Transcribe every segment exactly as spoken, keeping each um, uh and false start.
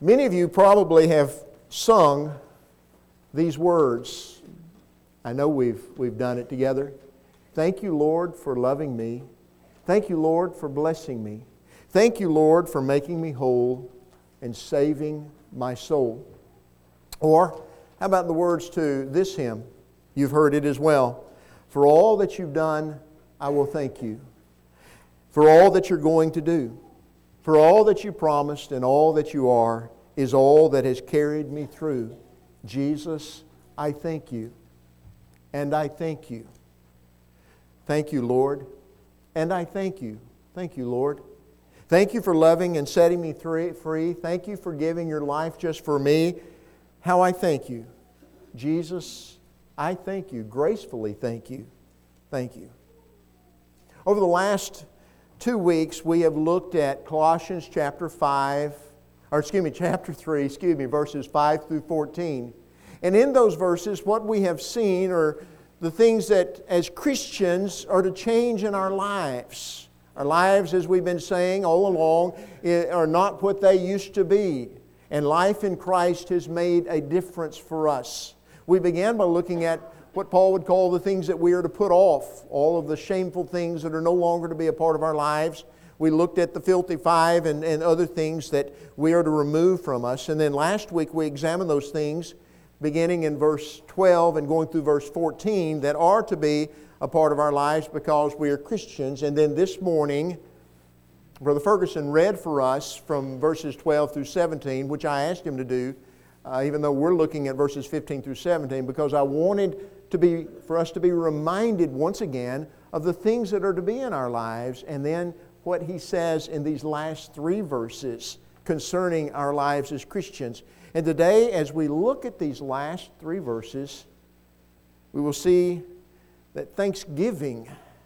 Many of you probably have sung these words. I know we've, we've done it together. Thank you, Lord, for loving me. Thank you, Lord, for blessing me. Thank you, Lord, for making me whole and saving my soul. Or, how about the words to this hymn? You've heard it as well. For all that you've done, I will thank you. For all that you're going to do. For all that you promised and all that you are is all that has carried me through. Jesus, I thank you. And I thank you. Thank you, Lord. And I thank you. Thank you, Lord. Thank you for loving and setting me free. Thank you for giving your life just for me. How I thank you. Jesus, I thank you. Gracefully thank you. Thank you. Over the last two weeks, we have looked at Colossians chapter five, or excuse me, chapter three, excuse me, verses five through fourteen. And in those verses, what we have seen are the things that as Christians are to change in our lives. Our lives, as we've been saying all along, are not what they used to be. And life in Christ has made a difference for us. We began by looking at what Paul would call the things that we are to put off, all of the shameful things that are no longer to be a part of our lives. We looked at the filthy five and, and other things that we are to remove from us. And then last week we examined those things beginning in verse twelve and going through verse fourteen that are to be a part of our lives because we are Christians. And then this morning, Brother Ferguson read for us from verses twelve through seventeen, which I asked him to do, uh, even though we're looking at verses fifteen through seventeen, because I wanted to be for us to be reminded once again of the things that are to be in our lives, and then what he says in these last three verses concerning our lives as Christians. And today, as we look at these last three verses, we will see that Thanksgiving,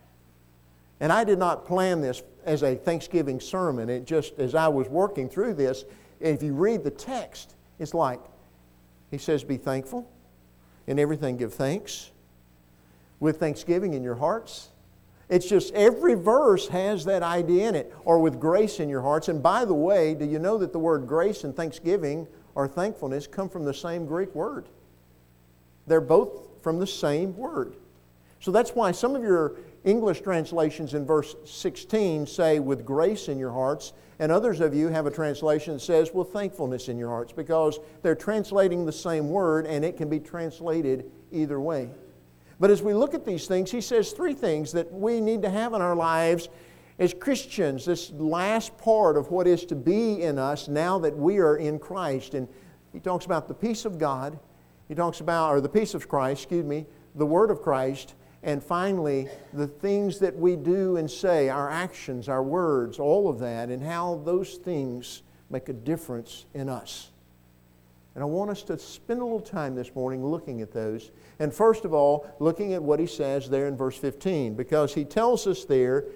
and I did not plan this as a Thanksgiving sermon. It just, as I was working through this, if you read the text, it's like, he says, be thankful, in everything give thanks, with thanksgiving in your hearts. It's just every verse has that idea in it, or with grace in your hearts. And by the way, do you know that the word grace and thanksgiving or thankfulness come from the same Greek word? They're both from the same word. So that's why some of your English translations in verse sixteen say, with grace in your hearts, and others of you have a translation that says, with thankfulness in your hearts, because they're translating the same word, and it can be translated either way. But as we look at these things, he says three things that we need to have in our lives as Christians, this last part of what is to be in us now that we are in Christ. And he talks about the peace of God, he talks about, or the peace of Christ, excuse me, the Word of Christ, and finally, the things that we do and say, our actions, our words, all of that, and how those things make a difference in us. And I want us to spend a little time this morning looking at those. And first of all, looking at what he says there in verse fifteen, because he tells us there,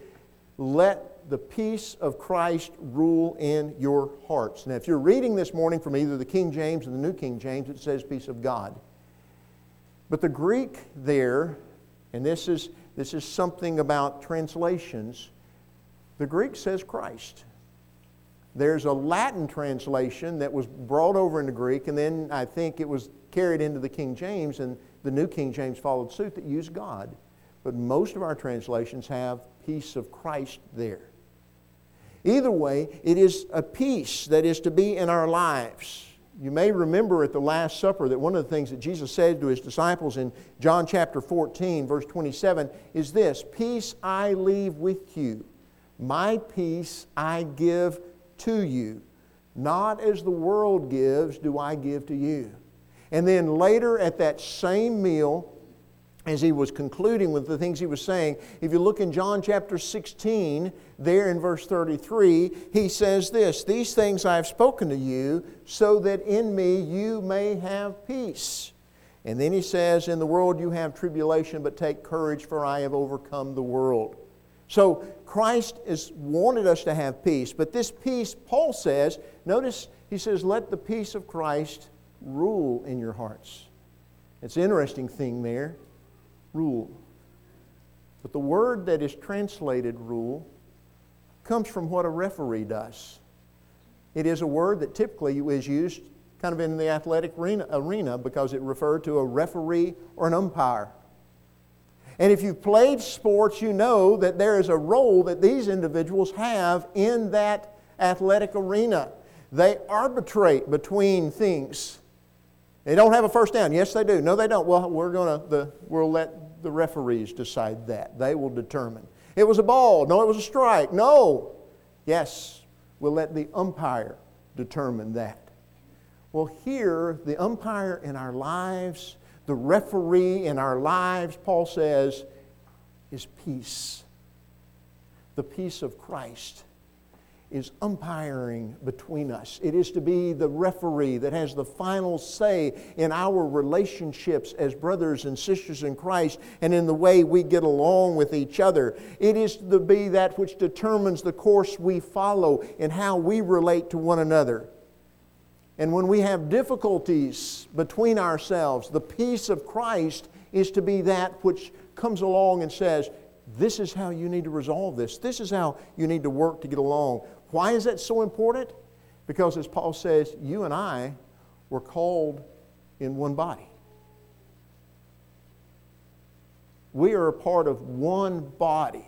let the peace of Christ rule in your hearts. Now, if you're reading this morning from either the King James or the New King James, it says peace of God. But the Greek there, and this is, this is something about translations, the Greek says Christ. There's a Latin translation that was brought over into Greek, and then I think it was carried into the King James, and the New King James followed suit, that used God. But most of our translations have peace of Christ there. Either way, it is a peace that is to be in our lives. You may remember at the Last Supper that one of the things that Jesus said to His disciples in John chapter fourteen, verse twenty-seven, is this, peace I leave with you, my peace I give to you. Not as the world gives do I give to you. And then later at that same meal, as he was concluding with the things he was saying, if you look in John chapter sixteen, there in verse thirty-three, he says this, these things I have spoken to you, so that in me you may have peace. And then he says, in the world you have tribulation, but take courage, for I have overcome the world. So Christ has wanted us to have peace, but this peace, Paul says, notice he says, let the peace of Christ rule in your hearts. It's an interesting thing there. Rule. But the word that is translated rule comes from what a referee does. It is a word that typically is used kind of in the athletic arena, arena because it referred to a referee or an umpire. And if you've played sports, you know that there is a role that these individuals have in that athletic arena. They arbitrate between things. They don't have a first down. Yes, they do. No, they don't. Well, we're going to we'll let the referees decide that. They will determine. It was a ball. No, it was a strike. No. Yes, we'll let the umpire determine that. Well, here, the umpire in our lives, the referee in our lives, Paul says, is peace. The peace of Christ is umpiring between us. It is to be the referee that has the final say in our relationships as brothers and sisters in Christ and in the way we get along with each other. It is to be that which determines the course we follow and how we relate to one another. And when we have difficulties between ourselves, the peace of Christ is to be that which comes along and says, this is how you need to resolve this. This is how you need to work to get along. Why is that so important? Because as Paul says, you and I were called in one body. We are a part of one body.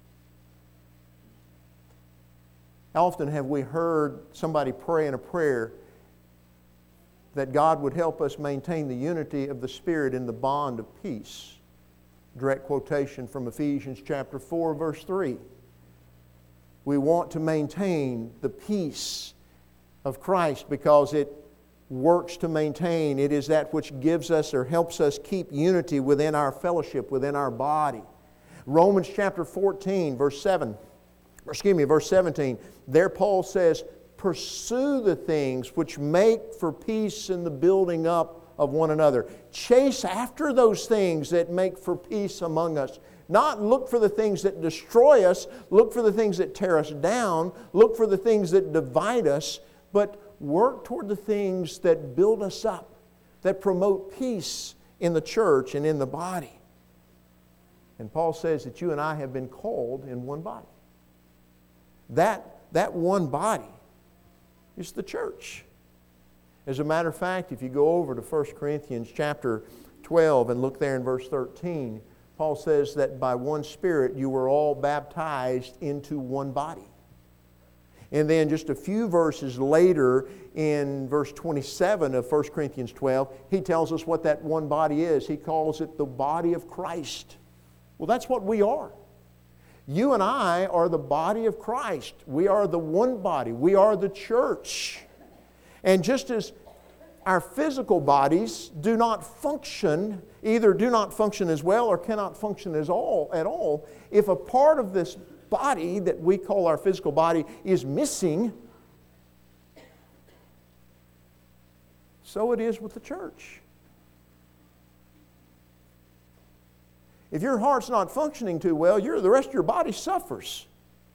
How often have we heard somebody pray in a prayer that God would help us maintain the unity of the Spirit in the bond of peace? Direct quotation from Ephesians chapter four, verse three. We want to maintain the peace of Christ because it works to maintain. It is that which gives us or helps us keep unity within our fellowship, within our body. Romans chapter fourteen, verse seven, or excuse me, verse seventeen. There Paul says, pursue the things which make for peace in the building up of one another. Chase after those things that make for peace among us. Not look for the things that destroy us, look for the things that tear us down, look for the things that divide us, but work toward the things that build us up, that promote peace in the church and in the body. And Paul says that you and I have been called in one body. That, that one body is the church. As a matter of fact, if you go over to First Corinthians chapter twelve and look there in verse thirteen, Paul says that by one Spirit you were all baptized into one body. And then just a few verses later in verse twenty-seven of First Corinthians twelve, he tells us what that one body is. He calls it the body of Christ. Well, that's what we are. You and I are the body of Christ. We are the one body. We are the church. And just as our physical bodies do not function, either do not function as well or cannot function as all, at all, if a part of this body that we call our physical body is missing, so it is with the church. If your heart's not functioning too well, you're, the rest of your body suffers.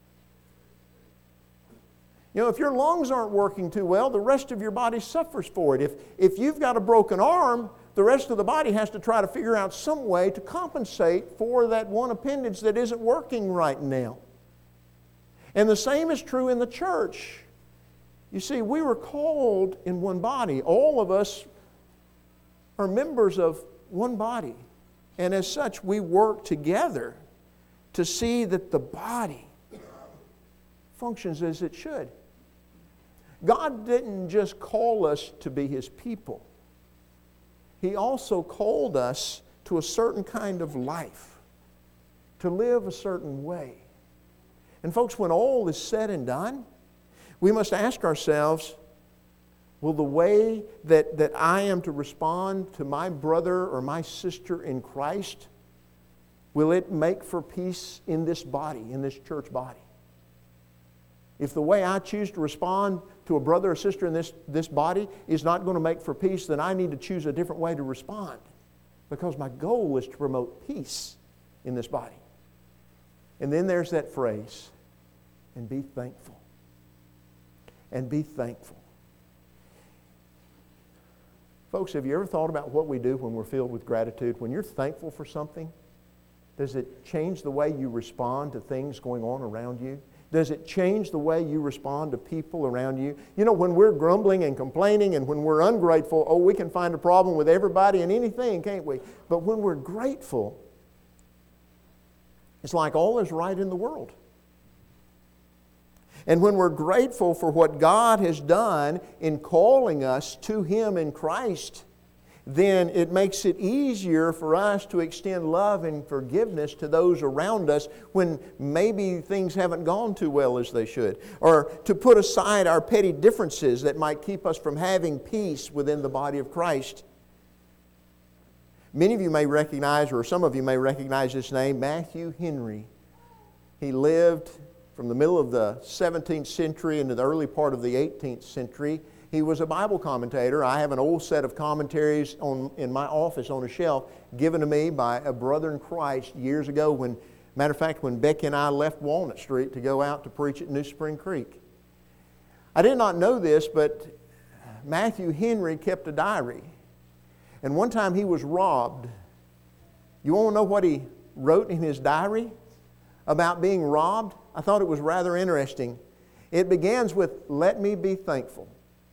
You know, if your lungs aren't working too well, the rest of your body suffers for it. If, if you've got a broken arm, the rest of the body has to try to figure out some way to compensate for that one appendage that isn't working right now. And the same is true in the church. You see, we were called in one body. All of us are members of one body. And as such, we work together to see that the body functions as it should. God didn't just call us to be His people. He also called us to a certain kind of life, to live a certain way. And folks, when all is said and done, we must ask ourselves, will the way that, that I am to respond to my brother or my sister in Christ, will it make for peace in this body, in this church body? If the way I choose to respond to a brother or sister in this, this body is not going to make for peace, then I need to choose a different way to respond. Because my goal is to promote peace in this body. And then there's that phrase, and be thankful. And be thankful. Folks, have you ever thought about what we do when we're filled with gratitude? When you're thankful for something, does it change the way you respond to things going on around you? Does it change the way you respond to people around you? You know, when we're grumbling and complaining and when we're ungrateful, oh, we can find a problem with everybody and anything, can't we? But when we're grateful, it's like all is right in the world. And when we're grateful for what God has done in calling us to Him in Christ, then it makes it easier for us to extend love and forgiveness to those around us when maybe things haven't gone too well as they should. Or to put aside our petty differences that might keep us from having peace within the body of Christ. Many of you may recognize, or some of you may recognize this name, Matthew Henry. He lived from the middle of the seventeenth century into the early part of the eighteenth century. He was a Bible commentator. I have an old set of commentaries on, in my office on a shelf given to me by a brother in Christ years ago when, matter of fact, when Becky and I left Walnut Street to go out to preach at New Spring Creek. I did not know this, but Matthew Henry kept a diary. And one time he was robbed. You want to know what he wrote in his diary about being robbed? I thought it was rather interesting. It begins with, "Let me be thankful."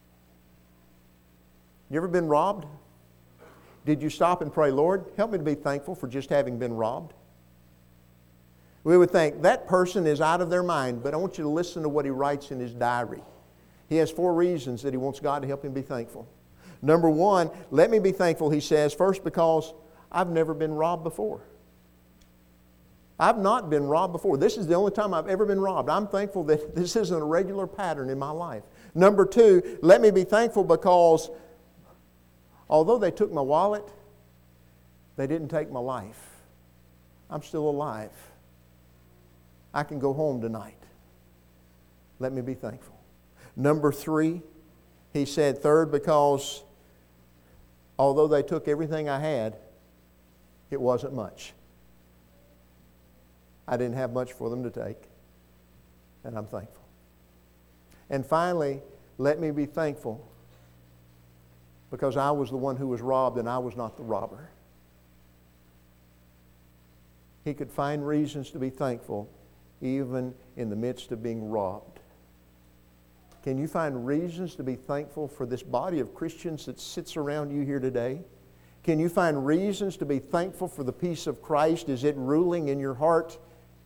You ever been robbed? Did you stop and pray, "Lord, help me to be thankful for just having been robbed"? We would think, that person is out of their mind, but I want you to listen to what he writes in his diary. He has four reasons that he wants God to help him be thankful. Number one, let me be thankful, he says, first because I've never been robbed before. I've not been robbed before. This is the only time I've ever been robbed. I'm thankful that this isn't a regular pattern in my life. Number two, let me be thankful because although they took my wallet, they didn't take my life. I'm still alive. I can go home tonight. Let me be thankful. Number three, he said, third, because although they took everything I had, it wasn't much. I didn't have much for them to take, and I'm thankful. And finally, let me be thankful because I was the one who was robbed and I was not the robber. He could find reasons to be thankful even in the midst of being robbed. Can you find reasons to be thankful for this body of Christians that sits around you here today? Can you find reasons to be thankful for the peace of Christ? Is it ruling in your heart?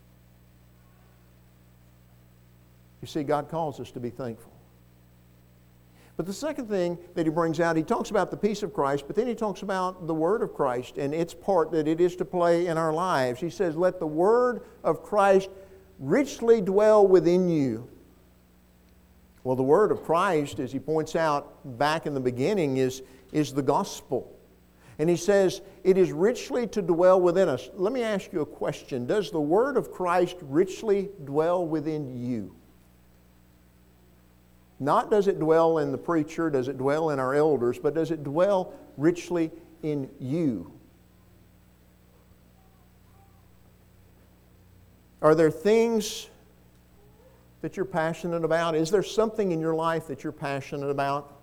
You see, God calls us to be thankful. But the second thing that he brings out, he talks about the peace of Christ, but then he talks about the Word of Christ and its part that it is to play in our lives. He says, let the Word of Christ richly dwell within you. Well, the Word of Christ, as he points out back in the beginning, is, is the gospel. And he says, it is richly to dwell within us. Let me ask you a question. Does the Word of Christ richly dwell within you? Not does it dwell in the preacher, does it dwell in our elders, but does it dwell richly in you? Are there things that you're passionate about? Is there something in your life that you're passionate about?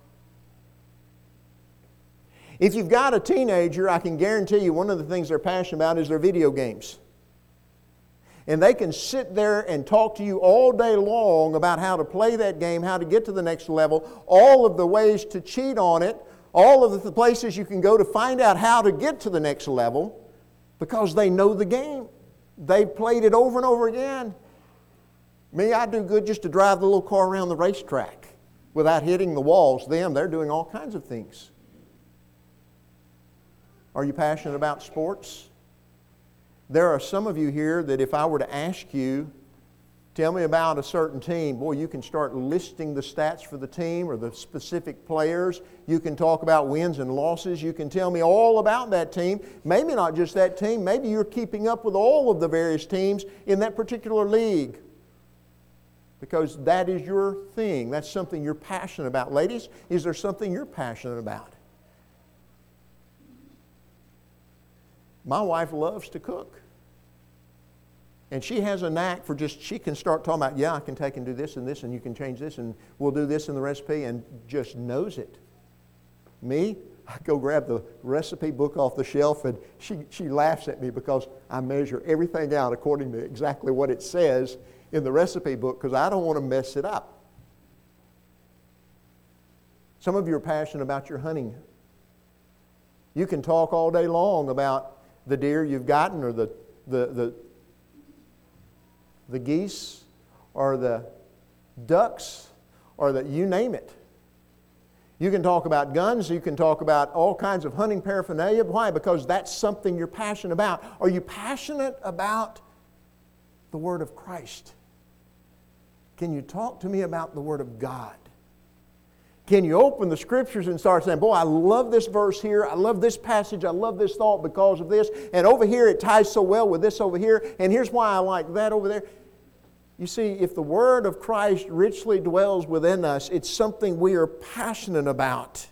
If you've got a teenager, I can guarantee you one of the things they're passionate about is their video games. And they can sit there and talk to you all day long about how to play that game, how to get to the next level, all of the ways to cheat on it, all of the places you can go to find out how to get to the next level because they know the game. They've played it over and over again. Me, I do good just to drive the little car around the racetrack without hitting the walls. Them, they're doing all kinds of things. Are you passionate about sports? There are some of you here that if I were to ask you, tell me about a certain team, boy, you can start listing the stats for the team or the specific players. You can talk about wins and losses. You can tell me all about that team. Maybe not just that team. Maybe you're keeping up with all of the various teams in that particular league because that is your thing. That's something you're passionate about. Ladies, is there something you're passionate about? My wife loves to cook. And she has a knack for just, she can start talking about, yeah, I can take and do this and this and you can change this and we'll do this in the recipe and just knows it. Me, I go grab the recipe book off the shelf and she, she laughs at me because I measure everything out according to exactly what it says in the recipe book because I don't want to mess it up. Some of you are passionate about your hunting. You can talk all day long about the deer you've gotten or the, the, the, the geese or the ducks or the, you name it. You can talk about guns. You can talk about all kinds of hunting paraphernalia. Why? Because that's something you're passionate about. Are you passionate about the Word of Christ? Can you talk to me about the Word of God? Can you open the Scriptures and start saying, boy, I love this verse here. I love this passage. I love this thought because of this. And over here it ties so well with this over here. And here's why I like that over there. You see, if the Word of Christ richly dwells within us, it's something we are passionate about.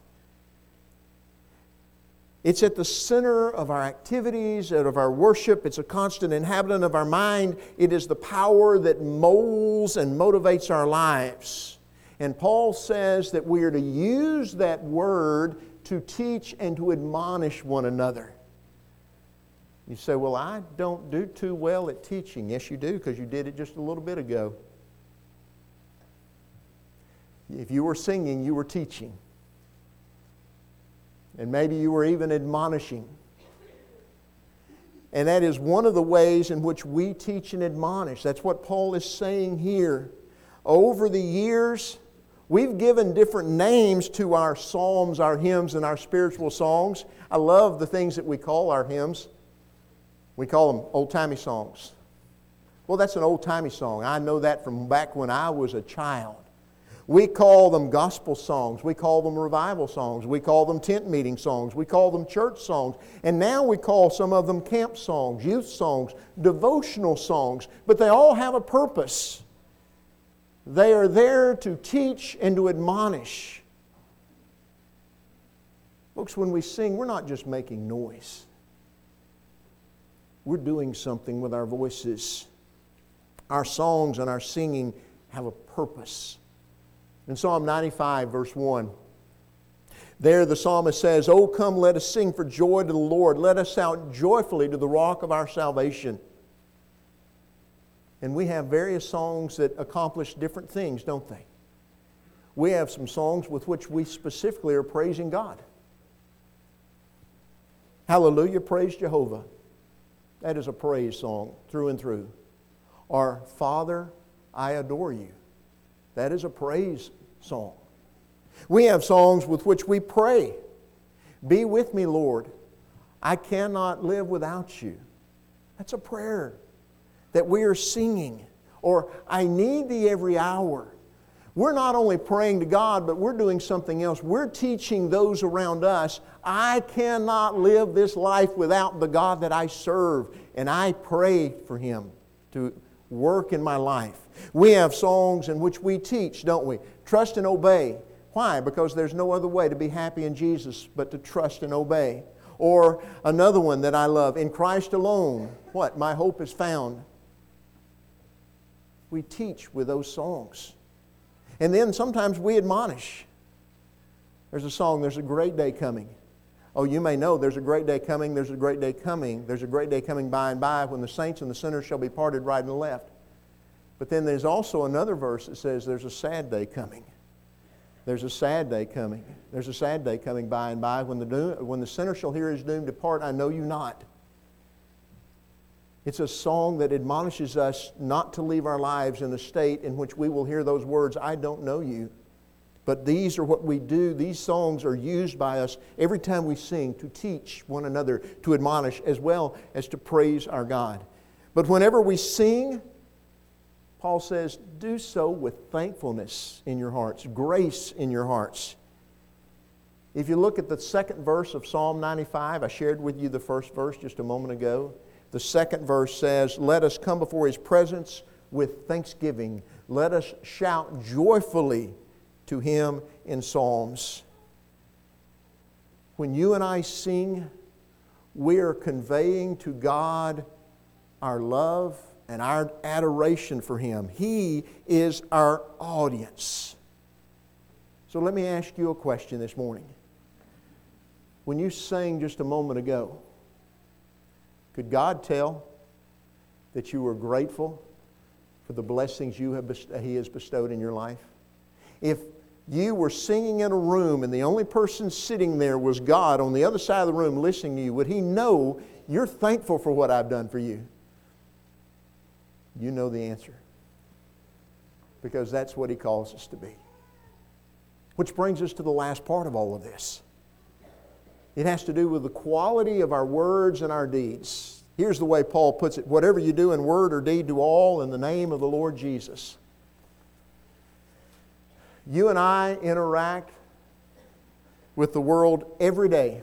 It's at the center of our activities, of our worship. It's a constant inhabitant of our mind. It is the power that molds and motivates our lives. And Paul says that we are to use that Word to teach and to admonish one another. You say, well, I don't do too well at teaching. Yes, you do, because you did it just a little bit ago. If you were singing, you were teaching. And maybe you were even admonishing. And that is one of the ways in which we teach and admonish. That's what Paul is saying here. Over the years, we've given different names to our psalms, our hymns, and our spiritual songs. I love the things that we call our hymns. We call them old-timey songs. Well, that's an old-timey song. I know that from back when I was a child. We call them gospel songs. We call them revival songs. We call them tent meeting songs. We call them church songs. And now we call some of them camp songs, youth songs, devotional songs. But they all have a purpose. They are there to teach and to admonish. Folks, when we sing, we're not just making noise. We're doing something with our voices. Our songs and our singing have a purpose. In Psalm ninety-five, verse one, there the psalmist says, "Oh, come, let us sing for joy to the Lord. Let us shout joyfully to the rock of our salvation." And we have various songs that accomplish different things, don't they? We have some songs with which we specifically are praising God. Hallelujah, praise Jehovah. That is a praise song through and through. Or, Father, I adore you. That is a praise song. We have songs with which we pray. Be with me, Lord. I cannot live without you. That's a prayer that we are singing. Or, I need thee every hour. We're not only praying to God, but we're doing something else. We're teaching those around us, I cannot live this life without the God that I serve. And I pray for Him to work in my life. We have songs in which we teach, don't we? Trust and obey. Why? Because there's no other way to be happy in Jesus but to trust and obey. Or another one that I love, in Christ alone, what? My hope is found. We teach with those songs. And then sometimes we admonish. There's a song, there's a great day coming. Oh, you may know there's a great day coming, there's a great day coming, there's a great day coming by and by when the saints and the sinners shall be parted right and left. But then there's also another verse that says there's a sad day coming. There's a sad day coming. There's a sad day coming by and by when the, doom, when the sinner shall hear his doom depart, I know you not. It's a song that admonishes us not to leave our lives in a state in which we will hear those words, I don't know you. But these are what we do. These songs are used by us every time we sing to teach one another, to admonish, as well as to praise our God. But whenever we sing, Paul says, do so with thankfulness in your hearts, grace in your hearts. If you look at the second verse of Psalm ninety-five, I shared with you the first verse just a moment ago. The second verse says, let us come before His presence with thanksgiving. Let us shout joyfully to Him in psalms. When you and I sing, we are conveying to God our love and our adoration for Him. He is our audience. So let me ask you a question this morning. When you sang just a moment ago, could God tell that you were grateful for the blessings you have best- He has bestowed in your life? If you were singing in a room and the only person sitting there was God on the other side of the room listening to you, would He know you're thankful for what I've done for you? You know the answer. Because that's what He calls us to be. Which brings us to the last part of all of this. It has to do with the quality of our words and our deeds. Here's the way Paul puts it. Whatever you do in word or deed, do all in the name of the Lord Jesus. You and I interact with the world every day.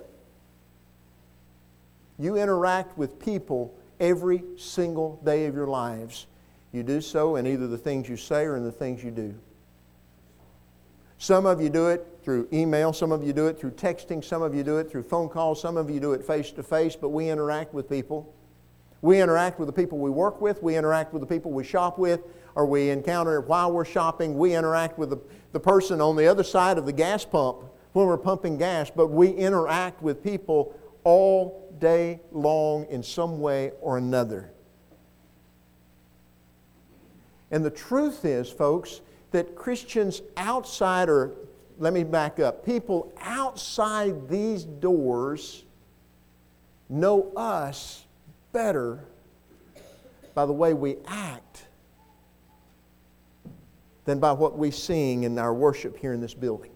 You interact with people every single day of your lives. You do so in either the things you say or in the things you do. Some of you do it through email, some of you do it through texting, some of you do it through phone calls, some of you do it face to face, but we interact with people. We interact with the people we work with, we interact with the people we shop with, or we encounter while we're shopping. We interact with the, the person on the other side of the gas pump when we're pumping gas, but we interact with people all day long in some way or another. And the truth is, folks, that Christians outside, or let me back up, people outside these doors know us better by the way we act than by what we sing in our worship here in this building.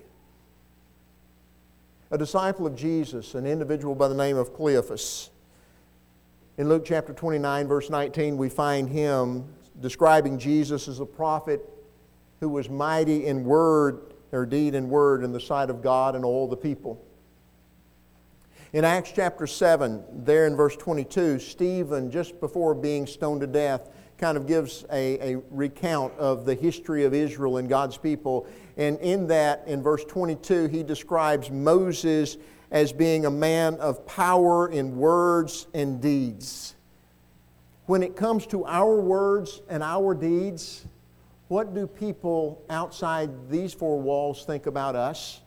A disciple of Jesus, an individual by the name of Cleophas. In Luke chapter twenty-nine, verse nineteen, we find him describing Jesus as a prophet who was mighty in word, or deed and word, in the sight of God and all the people. In Acts chapter seven, there in verse twenty-two, Stephen, just before being stoned to death, kind of gives a, a recount of the history of Israel and God's people. And in that, in verse twenty-two, he describes Moses as being a man of power in words and deeds. When it comes to our words and our deeds, what do people outside these four walls think about us?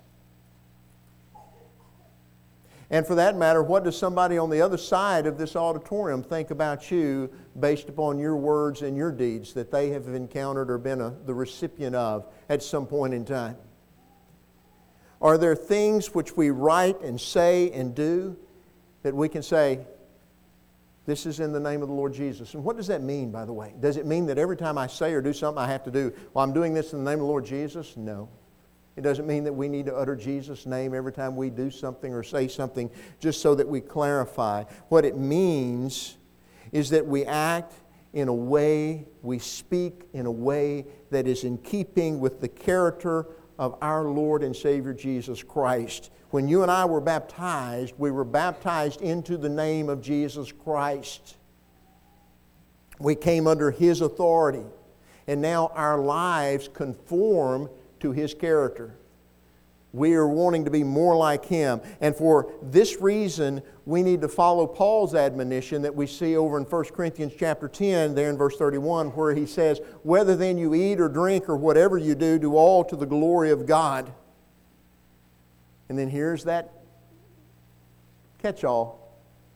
And for that matter, what does somebody on the other side of this auditorium think about you based upon your words and your deeds that they have encountered or been a, the recipient of at some point in time? Are there things which we write and say and do that we can say, this is in the name of the Lord Jesus? And what does that mean, by the way? Does it mean that every time I say or do something I have to do, well, I'm doing this in the name of the Lord Jesus? No. It doesn't mean that we need to utter Jesus' name every time we do something or say something, just so that we clarify. What it means is that we act in a way, we speak in a way that is in keeping with the character of our Lord and Savior Jesus Christ. When you and I were baptized, we were baptized into the name of Jesus Christ. We came under His authority, and now our lives conform to His character. We are wanting to be more like Him. And for this reason, we need to follow Paul's admonition that we see over in First Corinthians chapter ten, there in verse thirty-one, where he says, whether then you eat or drink or whatever you do, do all to the glory of God. And then here's that catch-all.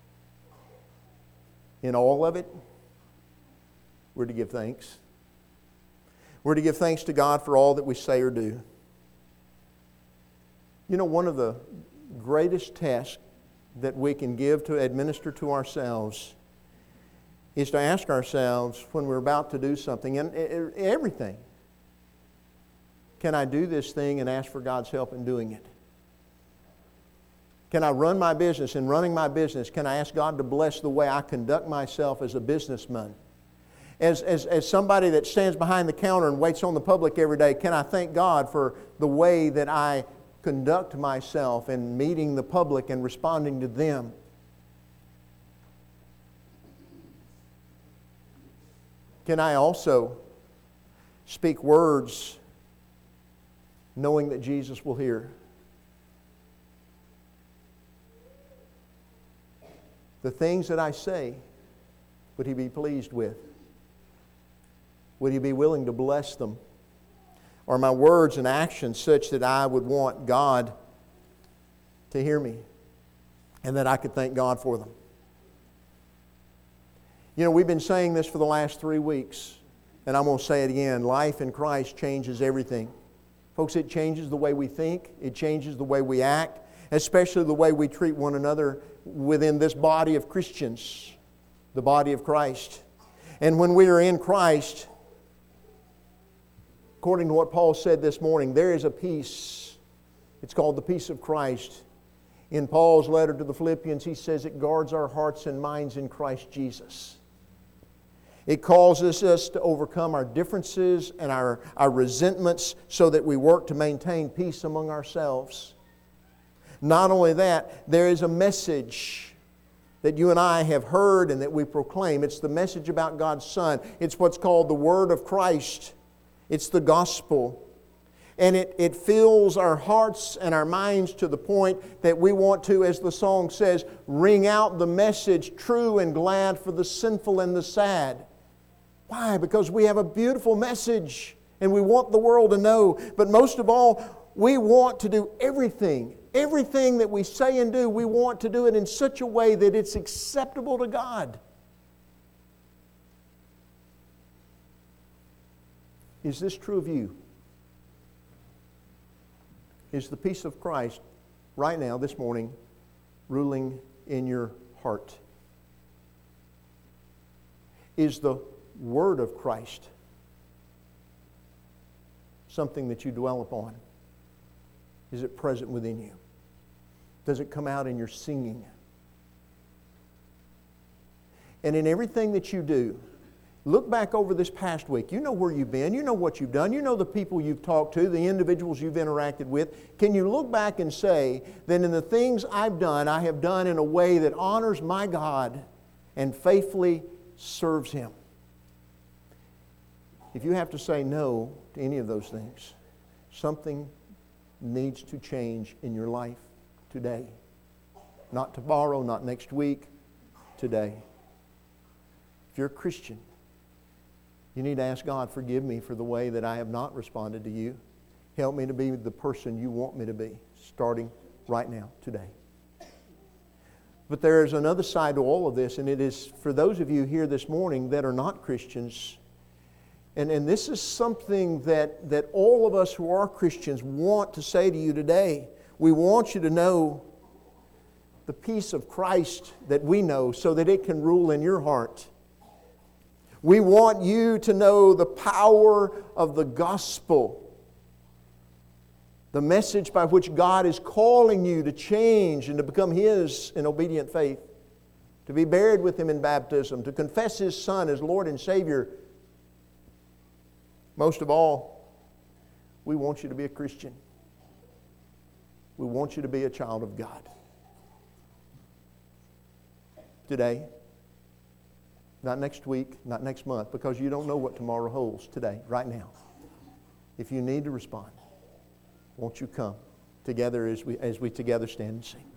In all of it, we're to give thanks. We're to give thanks to God for all that we say or do. You know, one of the greatest tests that we can give to administer to ourselves is to ask ourselves when we're about to do something, and everything, can I do this thing and ask for God's help in doing it? Can I run my business? In running my business, can I ask God to bless the way I conduct myself as a businessman? As, as, as somebody that stands behind the counter and waits on the public every day, can I thank God for the way that I conduct myself in meeting the public and responding to them? Can I also speak words knowing that Jesus will hear? The things that I say, would He be pleased with? Would He be willing to bless them? Are my words and actions such that I would want God to hear me and that I could thank God for them? You know, we've been saying this for the last three weeks. And I'm going to say it again, life in Christ changes everything. Folks, it changes the way we think. It changes the way we act, especially the way we treat one another within this body of Christians, the body of Christ. And when we are in Christ, according to what Paul said this morning, there is a peace. It's called the peace of Christ. In Paul's letter to the Philippians, he says it guards our hearts and minds in Christ Jesus. It causes us to overcome our differences and our, our resentments so that we work to maintain peace among ourselves. Not only that, there is a message that you and I have heard and that we proclaim. It's the message about God's Son. It's what's called the Word of Christ. It's the gospel. And it, it fills our hearts and our minds to the point that we want to, as the song says, ring out the message true and glad for the sinful and the sad. Why? Because we have a beautiful message and we want the world to know. But most of all, we want to do everything, everything that we say and do, we want to do it in such a way that it's acceptable to God. Is this true of you? Is the peace of Christ right now, this morning, ruling in your heart? Is the Word of Christ something that you dwell upon? Is it present within you? Does it come out in your singing? And in everything that you do, look back over this past week. You know where you've been. You know what you've done. You know the people you've talked to, the individuals you've interacted with. Can you look back and say that in the things I've done, I have done in a way that honors my God and faithfully serves Him? If you have to say no to any of those things, something needs to change in your life today. Not tomorrow, not next week, today. If you're a Christian, you need to ask God, forgive me for the way that I have not responded to you. Help me to be the person you want me to be, starting right now, today. But there is another side to all of this, and it is for those of you here this morning that are not Christians. And, and this is something that, that all of us who are Christians want to say to you today. We want you to know the peace of Christ that we know so that it can rule in your heart. We want you to know the power of the gospel, the message by which God is calling you to change and to become His in obedient faith, to be buried with Him in baptism, to confess His Son as Lord and Savior. Most of all, we want you to be a Christian. We want you to be a child of God. Today, not next week, not next month, because you don't know what tomorrow holds. Today, right now. If you need to respond, won't you come together as we, as we together stand and sing?